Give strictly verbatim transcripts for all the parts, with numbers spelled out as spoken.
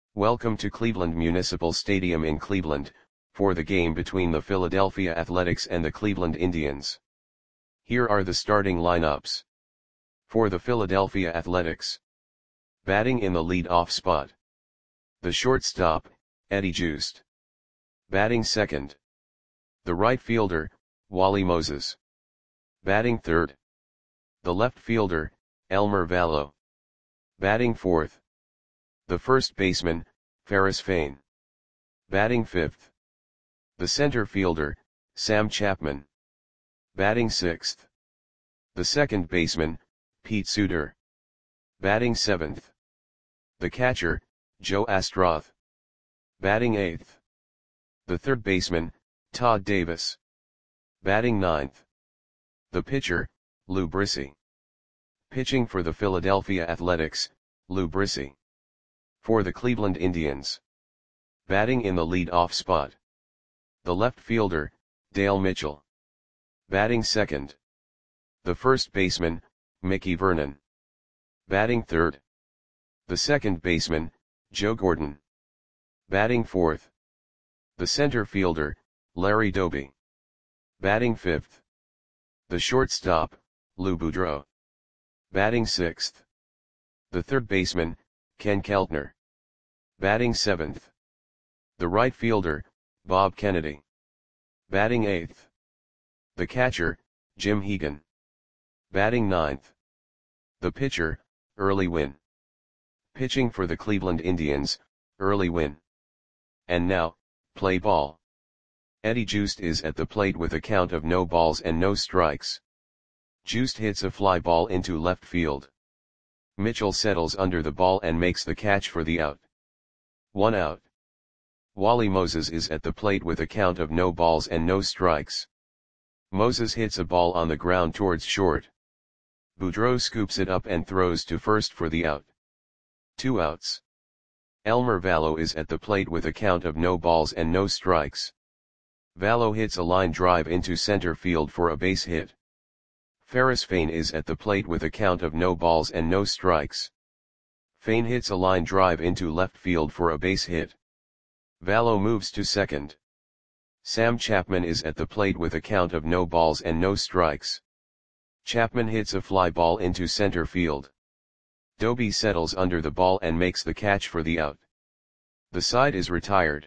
Welcome to Cleveland Municipal Stadium in Cleveland, for the game between the Philadelphia Athletics and the Cleveland Indians. Here are the starting lineups. For the Philadelphia Athletics. Batting in the lead-off spot. The shortstop, Eddie Joost. Batting second. The right fielder, Wally Moses. Batting third. The left fielder, Elmer Valo. Batting fourth. The first baseman, Ferris Fain. Batting fifth. The center fielder, Sam Chapman. Batting sixth. The second baseman, Pete Suter. Batting seventh. The catcher, Joe Astroth. Batting eighth. The third baseman, Todd Davis. Batting ninth. The pitcher, Lou Brissy. Pitching for the Philadelphia Athletics, Lou Brissy. For the Cleveland Indians. Batting in the lead-off spot. The left fielder, Dale Mitchell. Batting second. The first baseman, Mickey Vernon. Batting third. The second baseman, Joe Gordon. Batting fourth. The center fielder, Larry Doby. Batting fifth. The shortstop, Lou Boudreau. Batting sixth. The third baseman, Ken Keltner. Batting seventh. The right fielder, Bob Kennedy. Batting eighth. The catcher, Jim Hegan. Batting ninth. The pitcher, Early Wynn. Pitching for the Cleveland Indians, Early Wynn. And now, play ball. Eddie Joost is at the plate with a count of no balls and no strikes. Joost hits a fly ball into left field. Mitchell settles under the ball and makes the catch for the out. One out. Wally Moses is at the plate with a count of no balls and no strikes. Moses hits a ball on the ground towards short. Boudreau scoops it up and throws to first for the out. Two outs. Elmer Valo is at the plate with a count of no balls and no strikes. Valo hits a line drive into center field for a base hit. Ferris Fain is at the plate with a count of no balls and no strikes. Fain hits a line drive into left field for a base hit. Valo moves to second. Sam Chapman is at the plate with a count of no balls and no strikes. Chapman hits a fly ball into center field. Doby settles under the ball and makes the catch for the out. The side is retired.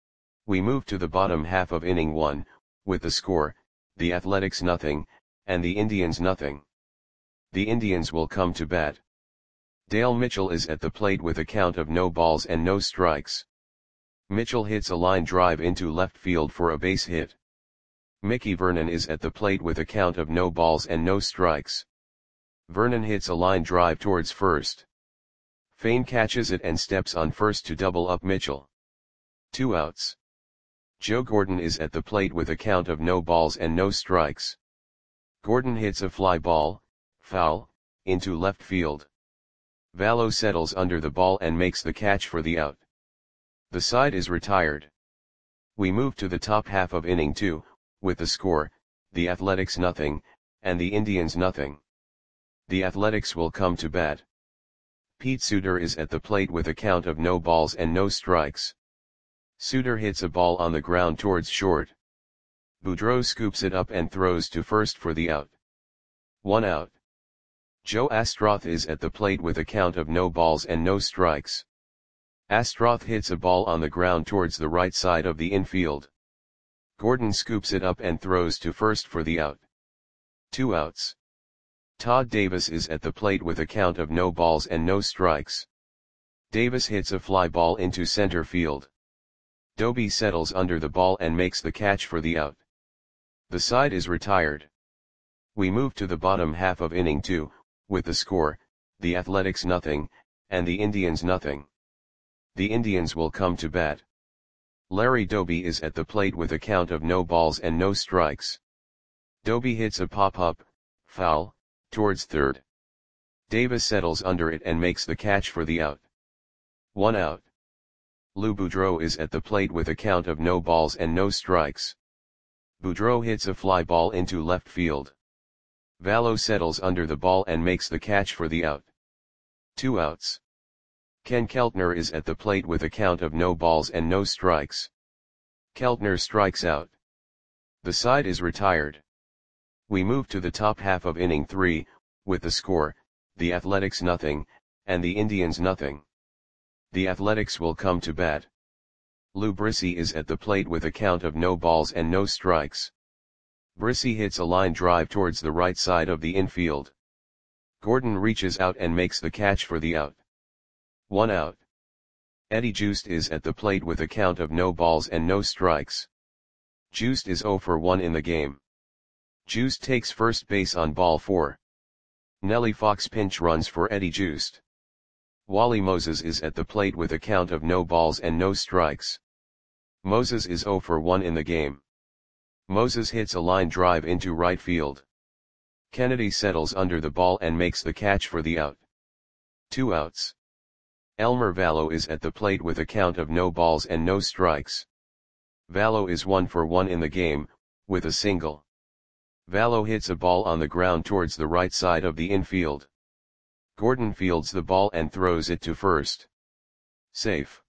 We move to the bottom half of inning one, with the score, the Athletics nothing, and the Indians nothing. The Indians will come to bat. Dale Mitchell is at the plate with a count of no balls and no strikes. Mitchell hits a line drive into left field for a base hit. Mickey Vernon is at the plate with a count of no balls and no strikes. Vernon hits a line drive towards first. Fain catches it and steps on first to double up Mitchell. Two outs. Joe Gordon is at the plate with a count of no balls and no strikes. Gordon hits a fly ball, foul, into left field. Valo settles under the ball and makes the catch for the out. The side is retired. We move to the top half of inning two, with the score, the Athletics nothing, and the Indians nothing. The Athletics will come to bat. Pete Suter is at the plate with a count of no balls and no strikes. Suter hits a ball on the ground towards short. Boudreau scoops it up and throws to first for the out. One out. Joe Astroth is at the plate with a count of no balls and no strikes. Astroth hits a ball on the ground towards the right side of the infield. Gordon scoops it up and throws to first for the out. Two outs. Todd Davis is at the plate with a count of no balls and no strikes. Davis hits a fly ball into center field. Doby settles under the ball and makes the catch for the out. The side is retired. We move to the bottom half of inning two, with the score, the Athletics nothing, and the Indians nothing. The Indians will come to bat. Larry Doby is at the plate with a count of no balls and no strikes. Doby hits a pop-up, foul, towards third. Davis settles under it and makes the catch for the out. One out. Lou Boudreau is at the plate with a count of no balls and no strikes. Boudreau hits a fly ball into left field. Valo settles under the ball and makes the catch for the out. Two outs. Ken Keltner is at the plate with a count of no balls and no strikes. Keltner strikes out. The side is retired. We move to the top half of inning three, with the score, the Athletics nothing, and the Indians nothing. The Athletics will come to bat. Lou Brissy is at the plate with a count of no balls and no strikes. Brissy hits a line drive towards the right side of the infield. Gordon reaches out and makes the catch for the out. One out. Eddie Joost is at the plate with a count of no balls and no strikes. Joost is oh for one in the game. Joost takes first base on ball four. Nellie Fox pinch runs for Eddie Joost. Wally Moses is at the plate with a count of no balls and no strikes. Moses is oh for one in the game. Moses hits a line drive into right field. Kennedy settles under the ball and makes the catch for the out. Two outs. Elmer Vallo is at the plate with a count of no balls and no strikes. Vallo is one for one in the game, with a single. Vallo hits a ball on the ground towards the right side of the infield. Gordon fields the ball and throws it to first. Safe.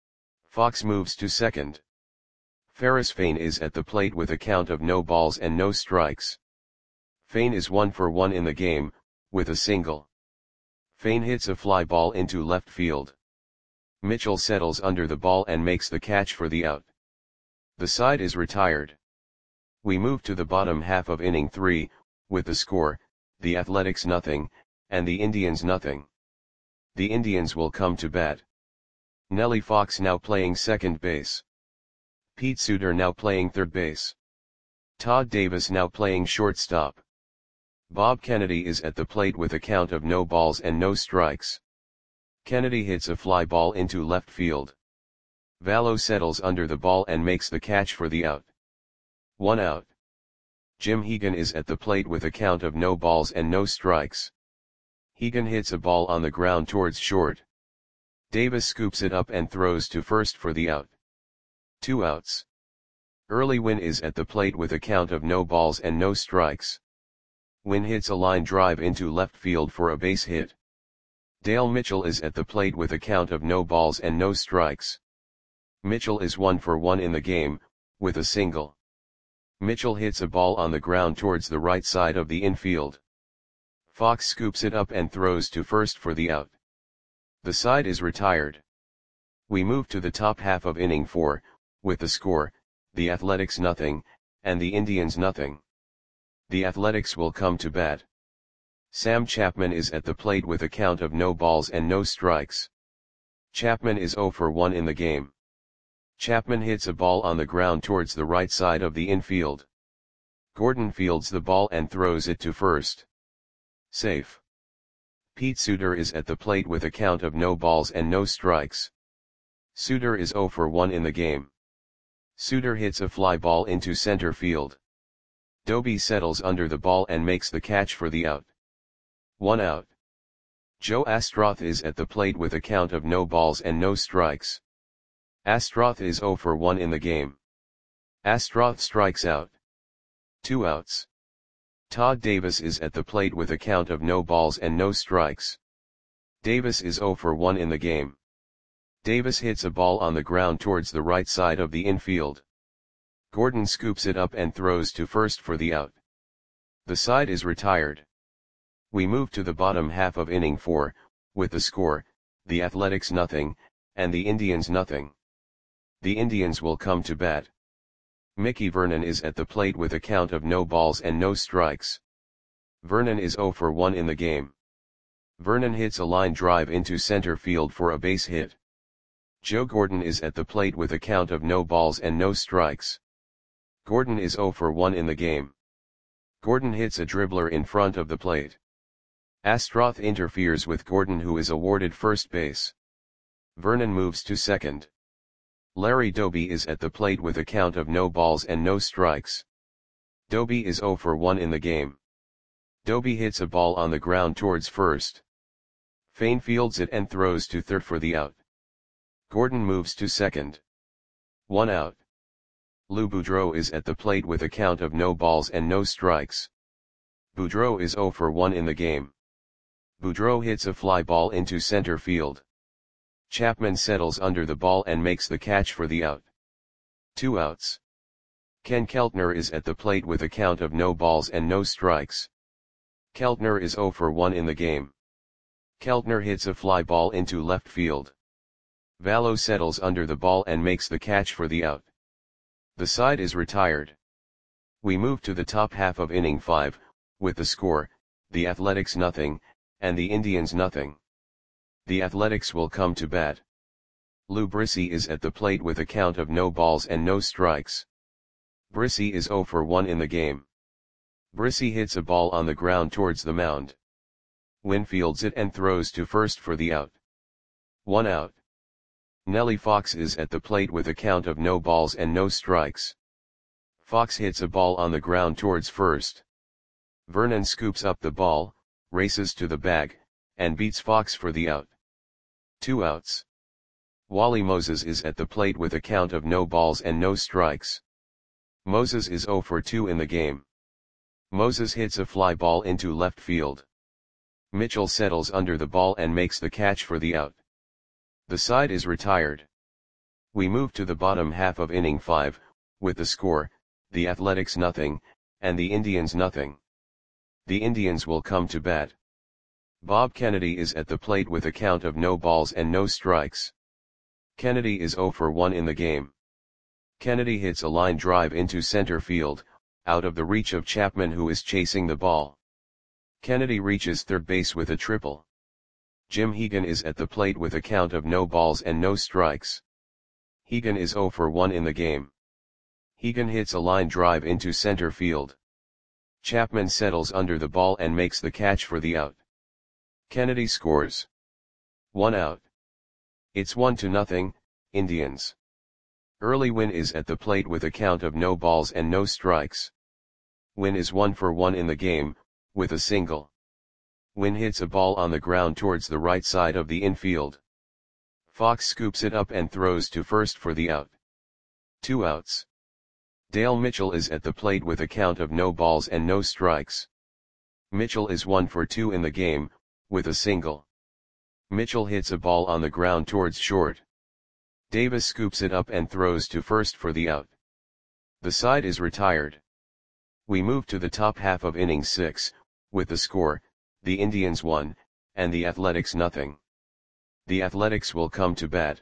Fox moves to second. Ferris Fain is at the plate with a count of no balls and no strikes. Fain is one for one in the game, with a single. Fain hits a fly ball into left field. Mitchell settles under the ball and makes the catch for the out. The side is retired. We move to the bottom half of inning three, with the score, the Athletics nothing, and the Indians nothing. The Indians will come to bat. Nellie Fox now playing second base. Pete Suter now playing third base. Todd Davis now playing shortstop. Bob Kennedy is at the plate with a count of no balls and no strikes. Kennedy hits a fly ball into left field. Vallo settles under the ball and makes the catch for the out. One out. Jim Hegan is at the plate with a count of no balls and no strikes. Hegan hits a ball on the ground towards short. Davis scoops it up and throws to first for the out. Two outs. Early Wynn is at the plate with a count of no balls and no strikes. Wynn hits a line drive into left field for a base hit. Dale Mitchell is at the plate with a count of no balls and no strikes. Mitchell is one for one in the game, with a single. Mitchell hits a ball on the ground towards the right side of the infield. Fox scoops it up and throws to first for the out. The side is retired. We move to the top half of inning four, with the score, the Athletics nothing, and the Indians nothing. The Athletics will come to bat. Sam Chapman is at the plate with a count of no balls and no strikes. Chapman is oh for one in the game. Chapman hits a ball on the ground towards the right side of the infield. Gordon fields the ball and throws it to first. Safe. Pete Suter is at the plate with a count of no balls and no strikes. Suter is oh for one in the game. Suter hits a fly ball into center field. Doby settles under the ball and makes the catch for the out. One out. Joe Astroth is at the plate with a count of no balls and no strikes. Astroth is oh for one in the game. Astroth strikes out. Two outs. Todd Davis is at the plate with a count of no balls and no strikes. Davis is oh for one in the game. Davis hits a ball on the ground towards the right side of the infield. Gordon scoops it up and throws to first for the out. The side is retired. We move to the bottom half of inning four, with the score, the Athletics nothing, and the Indians nothing. The Indians will come to bat. Mickey Vernon is at the plate with a count of no balls and no strikes. Vernon is oh for one in the game. Vernon hits a line drive into center field for a base hit. Joe Gordon is at the plate with a count of no balls and no strikes. Gordon is oh for one in the game. Gordon hits a dribbler in front of the plate. Astroth interferes with Gordon, who is awarded first base. Vernon moves to second. Larry Doby is at the plate with a count of no balls and no strikes. Doby is oh for one in the game. Doby hits a ball on the ground towards first. Fain fields it and throws to third for the out. Gordon moves to second. One out. Lou Boudreau is at the plate with a count of no balls and no strikes. Boudreau is oh for one in the game. Boudreau hits a fly ball into center field. Chapman settles under the ball and makes the catch for the out. Two outs. Ken Keltner is at the plate with a count of no balls and no strikes. Keltner is oh for one in the game. Keltner hits a fly ball into left field. Vallo settles under the ball and makes the catch for the out. The side is retired. We move to the top half of inning five, with the score, the Athletics nothing, and the Indians nothing. The Athletics will come to bat. Lou Brissy is at the plate with a count of no balls and no strikes. Brissy is oh for one in the game. Brissy hits a ball on the ground towards the mound. Wynn fields it and throws to first for the out. One out. Nellie Fox is at the plate with a count of no balls and no strikes. Fox hits a ball on the ground towards first. Vernon scoops up the ball, races to the bag, and beats Fox for the out. Two outs. Wally Moses is at the plate with a count of no balls and no strikes. Moses is oh for two in the game. Moses hits a fly ball into left field. Mitchell settles under the ball and makes the catch for the out. The side is retired. We move to the bottom half of inning five, with the score, the Athletics nothing, and the Indians nothing. The Indians will come to bat. Bob Kennedy is at the plate with a count of no balls and no strikes. Kennedy is oh for one in the game. Kennedy hits a line drive into center field, out of the reach of Chapman who is chasing the ball. Kennedy reaches third base with a triple. Jim Hegan is at the plate with a count of no balls and no strikes. Hegan is oh for one in the game. Hegan hits a line drive into center field. Chapman settles under the ball and makes the catch for the out. Kennedy scores. One out. It's one to nothing, Indians. Early Wynn is at the plate with a count of no balls and no strikes. Wynn is one for one in the game, with a single. Wynn hits a ball on the ground towards the right side of the infield. Fox scoops it up and throws to first for the out. Two outs. Dale Mitchell is at the plate with a count of no balls and no strikes. Mitchell is one for two in the game, with a single. Mitchell hits a ball on the ground towards short. Davis scoops it up and throws to first for the out. The side is retired. We move to the top half of inning six, with the score, the Indians one, and the Athletics nothing. The Athletics will come to bat.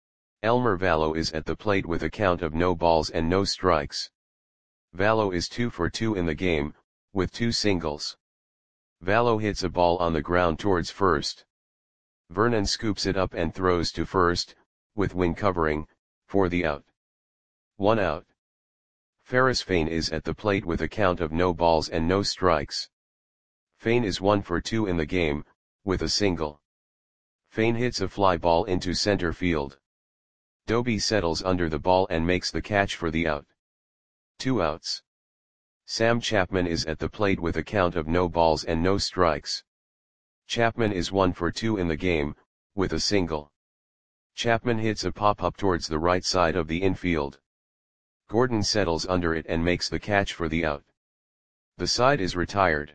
Elmer Vallo is at the plate with a count of no balls and no strikes. Vallo is two for two in the game, with two singles. Vallo hits a ball on the ground towards first. Vernon scoops it up and throws to first, with Wynn covering, for the out. One out. Ferris Fain is at the plate with a count of no balls and no strikes. Fain is one for two in the game, with a single. Fain hits a fly ball into center field. Doby settles under the ball and makes the catch for the out. Two outs. Sam Chapman is at the plate with a count of no balls and no strikes. Chapman is one for two in the game, with a single. Chapman hits a pop-up towards the right side of the infield. Gordon settles under it and makes the catch for the out. The side is retired.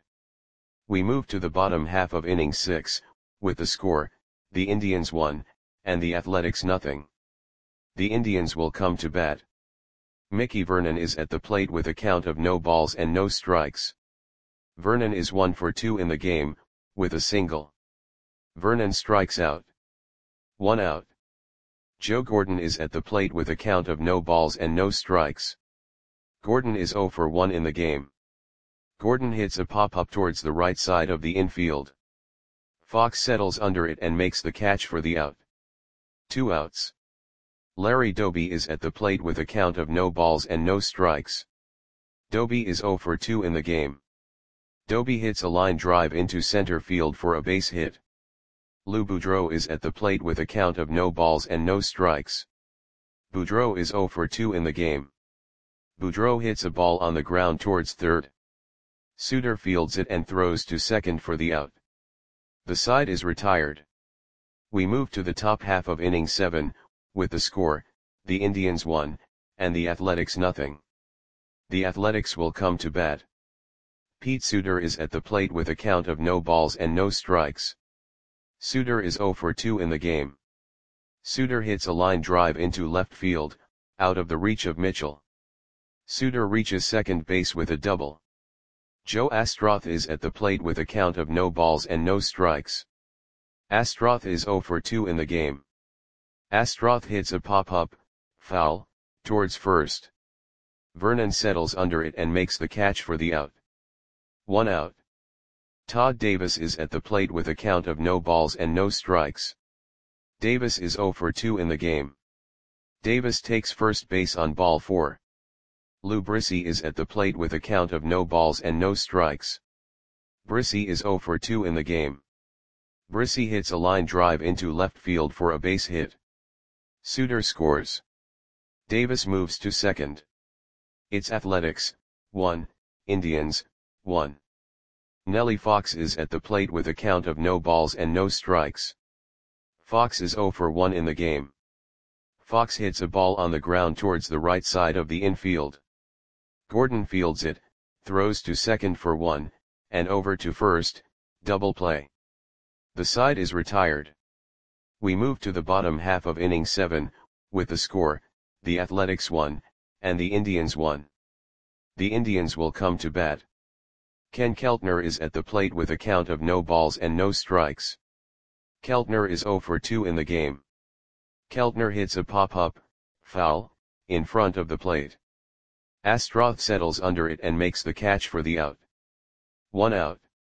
We move to the bottom half of inning six, with the score, the Indians one, and the Athletics nothing. The Indians will come to bat. Mickey Vernon is at the plate with a count of no balls and no strikes. Vernon is one for two in the game, with a single. Vernon strikes out. One out. Joe Gordon is at the plate with a count of no balls and no strikes. Gordon is oh for one in the game. Gordon hits a pop-up towards the right side of the infield. Fox settles under it and makes the catch for the out. Two outs. Larry Doby is at the plate with a count of no balls and no strikes. Doby is oh for two in the game. Doby hits a line drive into center field for a base hit. Lou Boudreau is at the plate with a count of no balls and no strikes. Boudreau is oh for two in the game. Boudreau hits a ball on the ground towards third. Suter fields it and throws to second for the out. The side is retired. We move to the top half of inning seven, with the score, the Indians one, and the Athletics nothing. The Athletics will come to bat. Pete Suter is at the plate with a count of no balls and no strikes. Suter is oh for two in the game. Suter hits a line drive into left field, out of the reach of Mitchell. Suter reaches second base with a double. Joe Astroth is at the plate with a count of no balls and no strikes. Astroth is oh for two in the game. Astroth hits a pop-up, foul, towards first. Vernon settles under it and makes the catch for the out. One out. Todd Davis is at the plate with a count of no balls and no strikes. Davis is oh for two in the game. Davis takes first base on ball four. Lou Brissy is at the plate with a count of no balls and no strikes. Brissy is oh for two in the game. Brissy hits a line drive into left field for a base hit. Suter scores. Davis moves to second. It's Athletics, one, Indians, one. Nellie Fox is at the plate with a count of no balls and no strikes. Fox is oh for one in the game. Fox hits a ball on the ground towards the right side of the infield. Gordon fields it, throws to second for one, and over to first, double play. The side is retired. We move to the bottom half of inning seven, with the score, the Athletics one, and the Indians one. The Indians will come to bat. Ken Keltner is at the plate with a count of no balls and no strikes. Keltner is oh for two in the game. Keltner hits a pop-up, foul, in front of the plate. Astroth settles under it and makes the catch for the out. One out.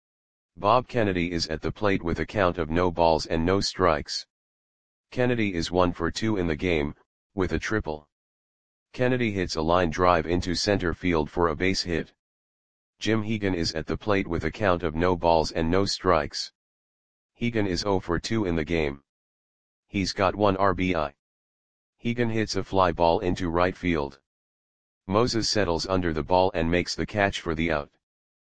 Bob Kennedy is at the plate with a count of no balls and no strikes. Kennedy is one for two in the game, with a triple. Kennedy hits a line drive into center field for a base hit. Jim Hegan is at the plate with a count of no balls and no strikes. Hegan is oh for two in the game. He's got one R B I. Hegan hits a fly ball into right field. Moses settles under the ball and makes the catch for the out.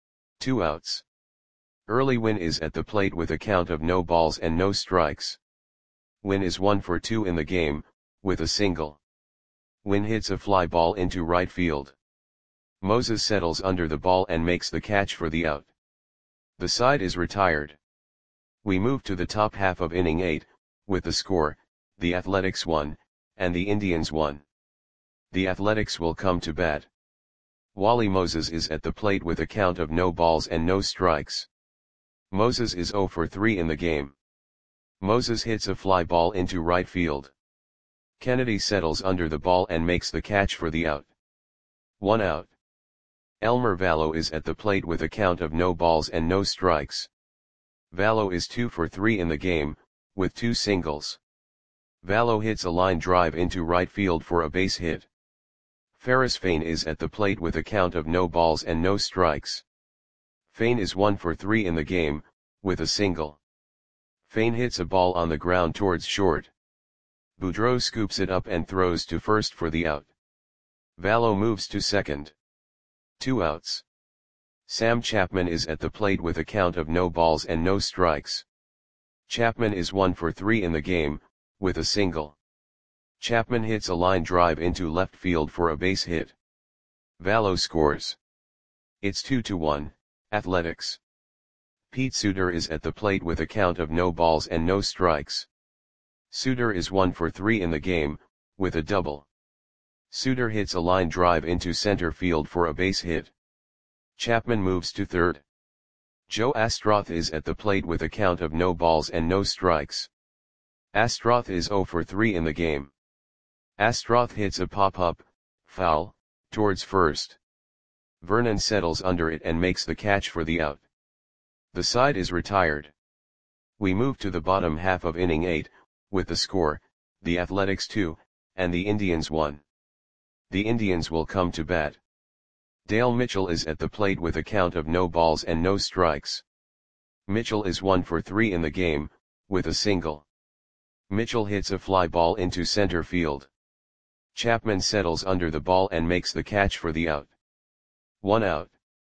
Two outs. Early Wynn is at the plate with a count of no balls and no strikes. Wynn is one for two in the game, with a single. Wynn hits a fly ball into right field. Moses settles under the ball and makes the catch for the out. The side is retired. We move to the top half of inning eight, with the score, the Athletics one, and the Indians one. The Athletics will come to bat. Wally Moses is at the plate with a count of no balls and no strikes. Moses is oh for three in the game. Moses hits a fly ball into right field. Kennedy settles under the ball and makes the catch for the out. One out. Elmer Vallow is at the plate with a count of no balls and no strikes. Vallow is two for three in the game, with two singles. Vallow hits a line drive into right field for a base hit. Ferris Fain is at the plate with a count of no balls and no strikes. Fain is one for three in the game, with a single. Fain hits a ball on the ground towards short. Boudreau scoops it up and throws to first for the out. Vallow moves to second. Two outs. Sam Chapman is at the plate with a count of no balls and no strikes. Chapman is one for three in the game, with a single. Chapman hits a line drive into left field for a base hit. Vallow scores. It's two to one, Athletics. Pete Suter is at the plate with a count of no balls and no strikes. Suter is one for three in the game, with a double. Suter hits a line drive into center field for a base hit. Chapman moves to third. Joe Astroth is at the plate with a count of no balls and no strikes. Astroth is oh for three in the game. Astroth hits a pop-up, foul, towards first. Vernon settles under it and makes the catch for the out. The side is retired. We move to the bottom half of inning eight, with the score, the Athletics two, and the Indians one. The Indians will come to bat. Dale Mitchell is at the plate with a count of no balls and no strikes. Mitchell is one for three in the game, with a single. Mitchell hits a fly ball into center field. Chapman settles under the ball and makes the catch for the out. One out.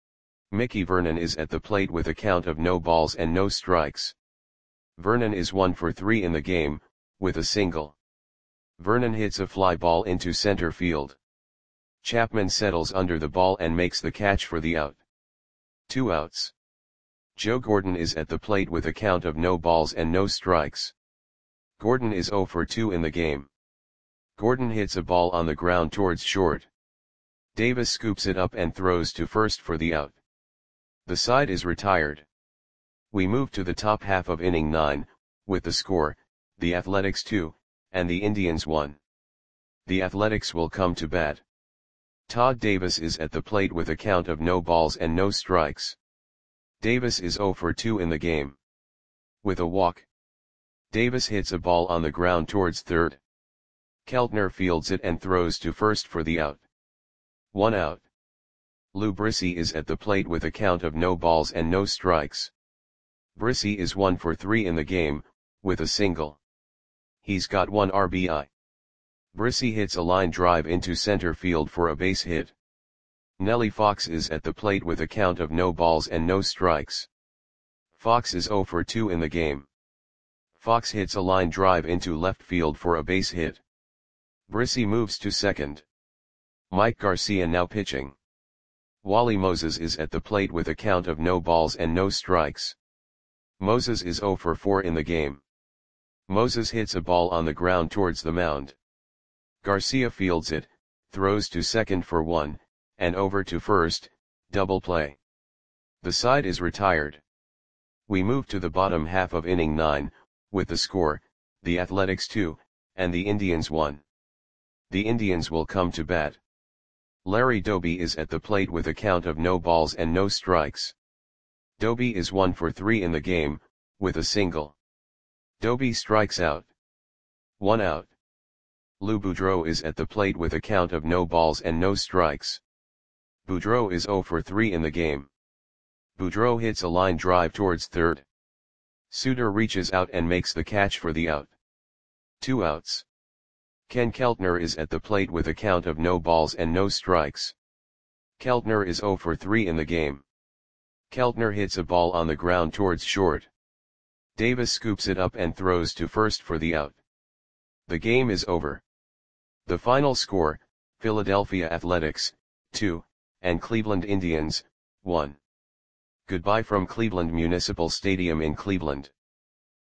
Mickey Vernon is at the plate with a count of no balls and no strikes. Vernon is one for three in the game, with a single. Vernon hits a fly ball into center field. Chapman settles under the ball and makes the catch for the out. Two outs. Joe Gordon is at the plate with a count of no balls and no strikes. Gordon is zero for two in the game. Gordon hits a ball on the ground towards short. Davis scoops it up and throws to first for the out. The side is retired. We move to the top half of inning nine, with the score, the Athletics two, and the Indians one. The Athletics will come to bat. Todd Davis is at the plate with a count of no balls and no strikes. Davis is zero for two in the game. With a walk, Davis hits a ball on the ground towards third. Keltner fields it and throws to first for the out. One out. Lou Brissy is at the plate with a count of no balls and no strikes. Brissy is one for three in the game, with a single. He's got one R B I. Brissy hits a line drive into center field for a base hit. Nellie Fox is at the plate with a count of no balls and no strikes. Fox is zero for two in the game. Fox hits a line drive into left field for a base hit. Brissy moves to second. Mike Garcia now pitching. Wally Moses is at the plate with a count of no balls and no strikes. Moses is zero for four in the game. Moses hits a ball on the ground towards the mound. Garcia fields it, throws to second for one, and over to first, double play. The side is retired. We move to the bottom half of inning nine, with the score, the Athletics two, and the Indians one. The Indians will come to bat. Larry Doby is at the plate with a count of no balls and no strikes. Doby is one for three in the game, with a single. Doby strikes out. One out. Lou Boudreau is at the plate with a count of no balls and no strikes. Boudreau is zero for three in the game. Boudreau hits a line drive towards third. Suter reaches out and makes the catch for the out. Two outs. Ken Keltner is at the plate with a count of no balls and no strikes. Keltner is zero for three in the game. Keltner hits a ball on the ground towards short. Davis scoops it up and throws to first for the out. The game is over. The final score, Philadelphia Athletics, two, and Cleveland Indians, one. Goodbye from Cleveland Municipal Stadium in Cleveland.